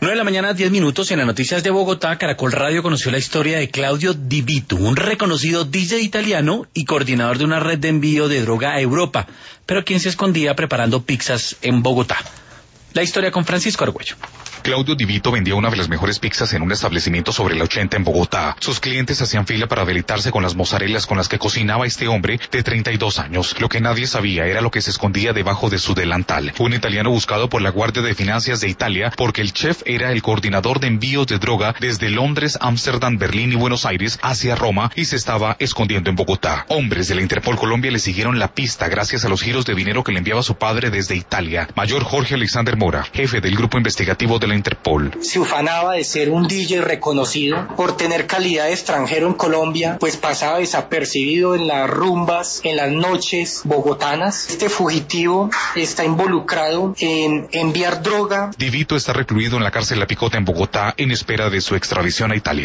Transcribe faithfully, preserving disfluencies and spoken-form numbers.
nueve de la mañana, diez minutos, en las noticias de Bogotá, Caracol Radio conoció la historia de Claudio Di Vito, un reconocido D J italiano y coordinador de una red de envío de droga a Europa, pero quien se escondía preparando pizzas en Bogotá. La historia con Francisco Argüello. Claudio Di Vito vendía una de las mejores pizzas en un establecimiento sobre la ochenta en Bogotá. Sus clientes hacían fila para deleitarse con las mozarelas con las que cocinaba este hombre de treinta y dos años. Lo que nadie sabía era lo que se escondía debajo de su delantal. Un italiano buscado por la Guardia de Finanzas de Italia porque el chef era el coordinador de envíos de droga desde Londres, Ámsterdam, Berlín y Buenos Aires hacia Roma y se estaba escondiendo en Bogotá. Hombres de la Interpol Colombia le siguieron la pista gracias a los giros de dinero que le enviaba su padre desde Italia. Mayor Jorge Alexander Mora, jefe del grupo investigativo de la Interpol. Se ufanaba de ser un D J reconocido por tener calidad de extranjero en Colombia, pues pasaba desapercibido en las rumbas, en las noches bogotanas. Este fugitivo está involucrado en enviar droga. Di Vito está recluido en la cárcel La Picota en Bogotá en espera de su extradición a Italia.